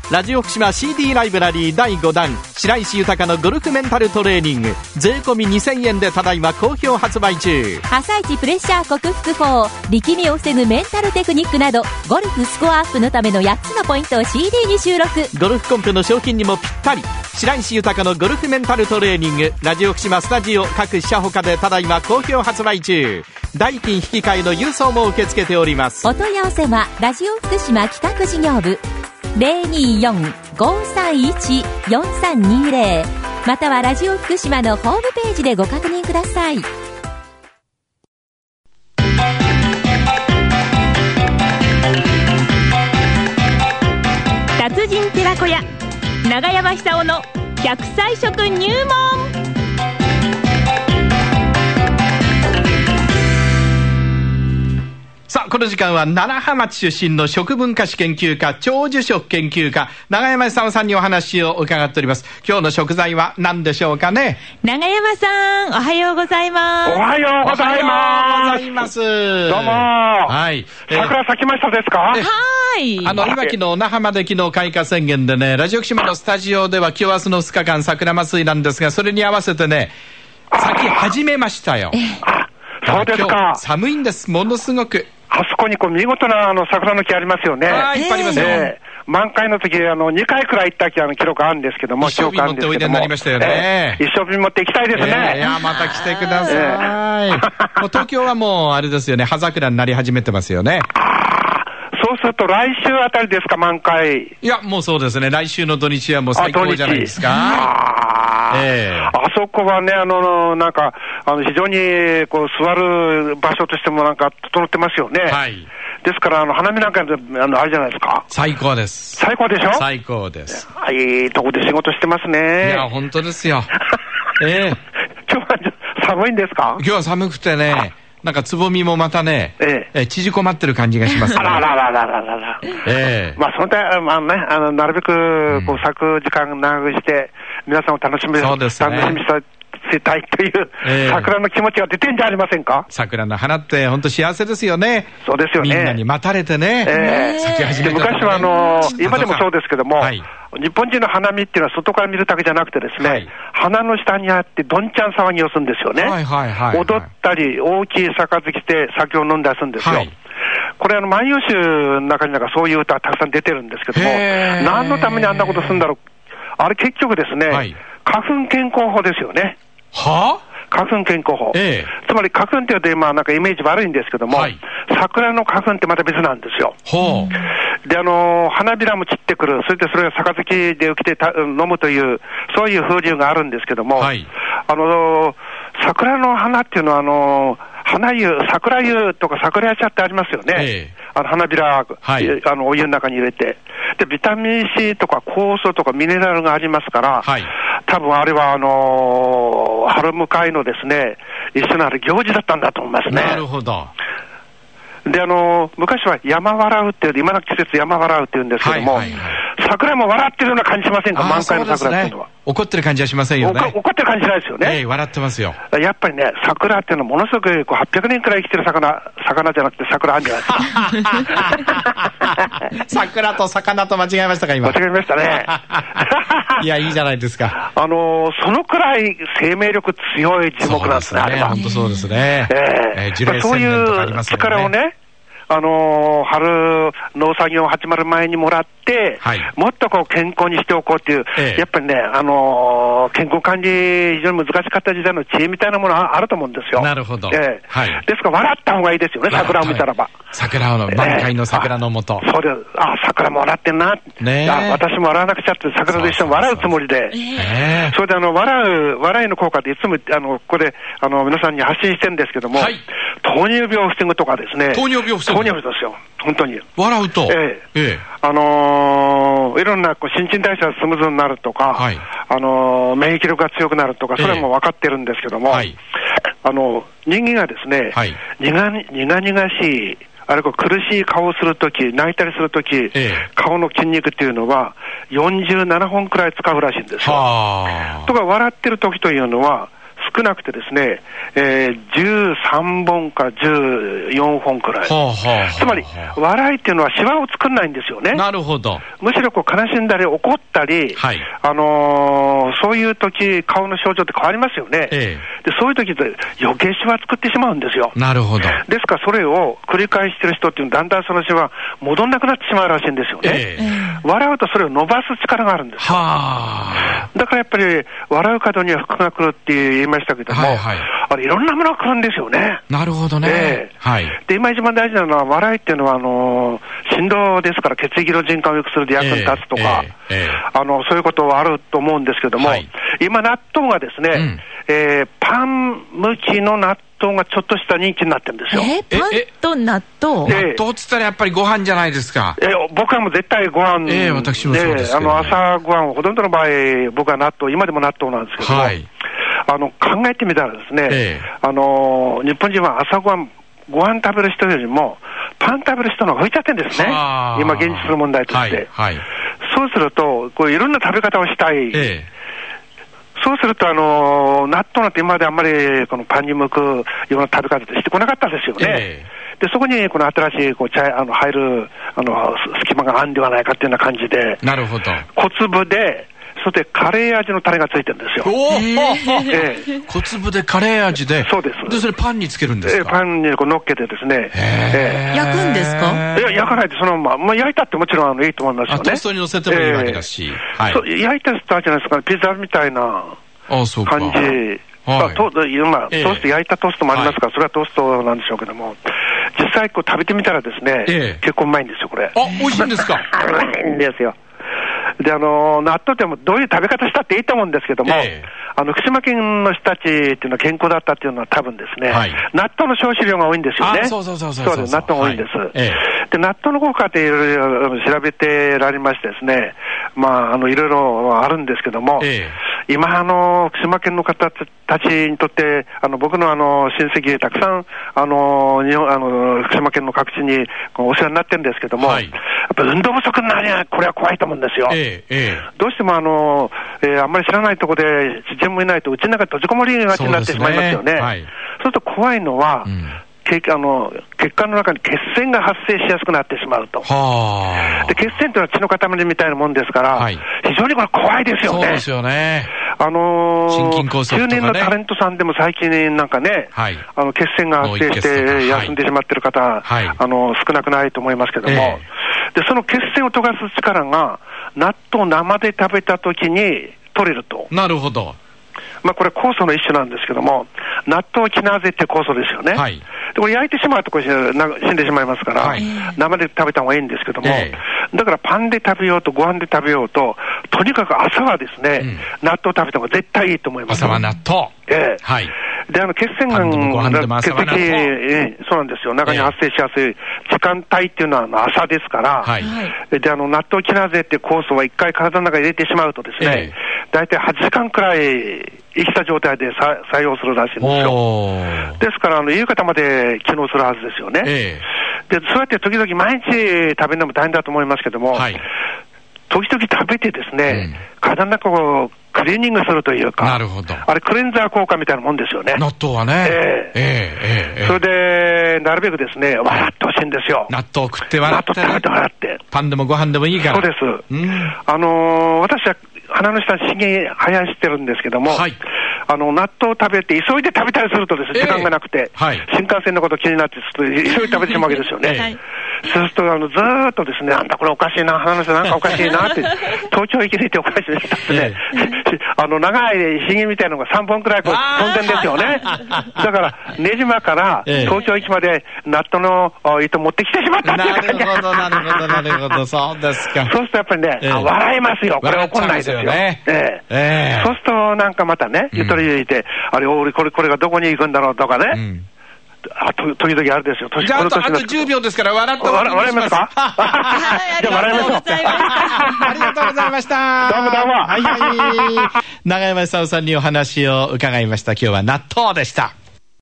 ラジオ福島 CD ライブラリー第5弾白石豊のゴルフメンタルトレーニング税込み2000円でただいま好評発売中。 朝一プレッシャー克服法、力みを防ぐメンタルテクニックなどゴルフスコアアップのための8つのポイントを CD に収録。 ゴルフコンペの賞金にもぴったり。白石豊のゴルフメンタルトレーニングラジオ福島スタジオ各社ほかでただいま好評発売中。代金引き換えの郵送も受け付けております。 お問い合わせはラジオ福島企画事業部 024-531-4320 またはラジオ福島のホームページでご確認ください。 達人寺子屋長山久夫の100歳食入門。 さあこの時間は楢葉町出身の食文化史研究家長寿食研究家長山久夫さんにお話を伺っております。今日の食材は何でしょうかね。 長山さんおはようございます。 おはようございます。どうも、 はい、 桜咲きましたですか。 はい。 いわきの那覇まで昨日開花宣言でね、ラジオ福島のスタジオでは今日明日の2日間桜祭りなんですが、それに合わせてね咲き始めましたよ。 そうですか。 寒いんです、ものすごく。 あそこにこう見事な桜の木ありますよね。 いっぱいありますよ。 満開の時2回くらい行った記録あるんですけども、 一生瓶持っておいでになりましたよね。 一生瓶持って行きたいですね。 いやまた来てください。もう東京はもうあれですよね、葉桜になり始めてますよね。 そうすると来週あたりですか、満開。 いやもうそうですね、来週の土日はもう最高じゃないですか。 あそこはね、なんか非常にこう座る場所としてもなんか整ってますよね。 はい。 ですから花見なんかあれじゃないですか。 最高です。 最高でしょ。 最高です。 いいとこで仕事してますね。 いや本当ですよ。 今日は寒いんですか。 今日は寒くてね、なんかつぼみもまたね、縮こまってる感じがしますね。 あら。まあその点なるべくこう咲く時間長くして皆さんを楽しみさせたいという桜の気持ちが出てんじゃありませんか。 桜の花って本当幸せですよね。 そうですよね。 みんなに待たれてね、咲き始めた、ね、 昔は今でもそうですけども、日本人の花見っていうのは外から見るだけじゃなくてですね、花の下にあってどんちゃん騒ぎをするんですよね。踊ったり大きい杯して酒を飲んだりするんですよ。これ万葉集の中になんかそういう歌がたくさん出てるんですけども、何のためにあんなことするんだろう。あれ結局ですね、花粉健康法ですよね。花粉健康法、つまり花粉っていうとなんかイメージ悪いんですけども、桜の花粉ってまた別なんですよ。で花びらも散ってくる、それでそれを杯で受けて飲むというそういう風流があるんですけども、桜の花っていうのは花湯、桜湯とか桜茶ってありますよね。花びら、お湯の中に入れて、でビタミン C とか酵素とかミネラルがありますから、多分あれは春迎えのですね一緒のある行事だったんだと思いますね。 なるほど。 で昔は山笑うっていう、今の季節山笑うっていうんですけども、桜も笑ってるような感じしませんか。満開の桜っていうのは怒ってる感じはしませんよね。 怒ってる感じじゃないですよね。 笑ってますよ。 やっぱりね、桜っていうのはものすごく800年くらい生きてる魚じゃなくて桜あるんじゃないですか。 桜と魚と間違えましたか今。 間違えましたね。 いやいいじゃないですか。 そのくらい生命力強い樹木なんですね。あれは本当そうですね。 そういう力をね、春農作業始まる前にもらって、もっとこう健康にしておこうっていう、やっぱりね、健康管理非常に難しかった時代の知恵みたいなものはあると思うんですよ。 なるほど。 ですから笑った方がいいですよね、桜を見たらば。 桜の満開の桜の下。 そうです。桜も笑ってんな。私も笑わなくちゃって桜と一緒に笑うつもりで。それで笑いの効果でいつもここで皆さんに発信してるんですけども、糖尿病を防ぐとかですね。 糖尿病を防ぐ。 糖尿病ですよ。本当に。 笑うと。 いろんな新陳代謝がスムーズになるとか、免疫力が強くなるとか、それも分かってるんですけども、人間がですね、苦々しい、あるいは苦しい顔をするとき、泣いたりするとき、顔の筋肉っていうのは47本くらい使うらしいんですよ。とか笑ってるときというのは少なくてですね、13本か14本くらい。つまり、笑いっていうのはシワを作んないんですよね。 なるほど。 むしろこう悲しんだり怒ったり、はい、そういう時顔の症状って変わりますよね。でそういう時って余計シワ作ってしまうんですよ。 なるほど。 ですからそれを繰り返してる人っていうのはだんだんそのシワ戻んなくなってしまうらしいんですよね。笑うとそれを伸ばす力があるんですよ。だからやっぱり笑う角には福が来るって言いましたけども、はいはい、あれいろんなものが来るんですよね。 なるほどね。 はい、で今一番大事なのは笑いっていうのは振動ですから血液の循環を良くするで役に立つとか、そういうことはあると思うんですけども、はい、今納豆がですね、パン向きの納豆がちょっとした人気になってるんですよ。 パンと納豆、 納豆っつったらやっぱりご飯じゃないですか。 僕はもう絶対ご飯で、 私もそうですけど、ね、 朝ご飯ほとんどの場合僕は納豆、今でも納豆なんですけども、はい、考えてみたらですね、日本人は朝ご飯食べる人よりもパン食べる人の方が増えちゃってるんですね、今現実の問題として、はいはい、そうするとこういろんな食べ方をしたい、そうすると納豆なんて今まであんまりこのパンに向くような食べ方ってしてこなかったですよね。でそこにこの新しいこう入る隙間があるんではないかっていうような感じで、 なるほど、 小粒でそしてカレー味のタレがついてるんですよ。 小粒でカレー味で。 そうです。 でそれパンにつけるんですか。 パンにこう乗っけてですね。 焼くんですか。 焼かないでそのまま、焼いたってもちろんいいと思いますよね。 トーストに乗せてもいいわけだし、 焼いたやつじゃないですか、ピザみたいな感じ。トースト焼いたトーストもありますから、それはトーストなんでしょうけども、実際こう食べてみたらですね、結構うまいんですよこれ。 美味しいんですか。 うまいんですよ。で納豆ってもどういう食べ方したっていいと思うんですけども、福島県の人たちっていうのは健康だったっていうのは多分ですね、納豆の消費量が多いんですよね。 そうです、納豆が多いんです。で納豆の効果っていろいろ調べてられましてですね、いろいろあるんですけども、今福島県の方たちにとって僕の親戚でたくさん福島県の各地にお世話になってるんですけども、やっぱ運動不足になりゃこれは怖いと思うんですよ。どうしてもあんまり知らないところで知人もいないとうちの中で閉じこもりがちになってしまいますよね。そうすると怖いのは、血管の中に血栓が発生しやすくなってしまうと。で血栓というのは血の塊みたいなもんですから、非常にこれ怖いですよね。 そうですよね。 心筋梗塞とかね、中年のタレントさんでも最近なんかね、血栓が発生して休んでしまっている方、少なくないと思いますけども、でその血栓を溶かす力が納豆を生で食べたときに取れると。 なるほど。 これ酵素の一種なんですけども、納豆キナーゼって酵素ですよね。でこれ焼いてしまうとこれ死んでしまいますから、生で食べた方がいいんですけども、だからパンで食べようとご飯で食べようと、とにかく朝はですね、納豆食べた方が絶対いいと思います。 朝は納豆。 で血栓が血液、そうなんですよ、中に発生しやすい時間帯っていうのは朝ですから、で納豆キナーゼっていう酵素は一回体の中に入れてしまうとですね、大体8時間くらい生きた状態で作用するらしいんですよ。ですから夕方まで機能するはずですよね。でそうやって時々毎日食べるのも大変だと思いますけども、時々食べてですね、体の中をクリーニングするというか、 なるほど、 あれクレンザー効果みたいなもんですよね、 納豆はね。 それでなるべくですね笑ってほしいんですよ。 納豆食って笑って、 納豆食べて笑って、 パンでもご飯でもいいから。 そうです。私は鼻の下にひげ生やしてるんですけども、納豆を食べて急いで食べたりするとですね、時間がなくて、新幹線のこと気になって急いで食べてしまうわけですよね。そうするとずーっとですね、あんたこれおかしいな、鼻の下なんかおかしいなって東京駅にいておかしいなってね、長いひげみたいなのが3本くらい飛んでんですよね。だから練馬から東京駅まで納豆の糸持ってきてしまったっていう感じ。 なるほど、そうですか。 そうするとやっぱりね、笑いますよ、これ怒んないですよ。そうするとなんかまたね、ゆとり入れて、あれ俺これがどこに行くんだろうとかね、時々あるですよ。 じゃああと10秒ですから笑って笑いますか。じゃあ笑いましょう。 ありがとうございました。 どうも。 長山久夫さんにお話を伺いました。今日は納豆でした。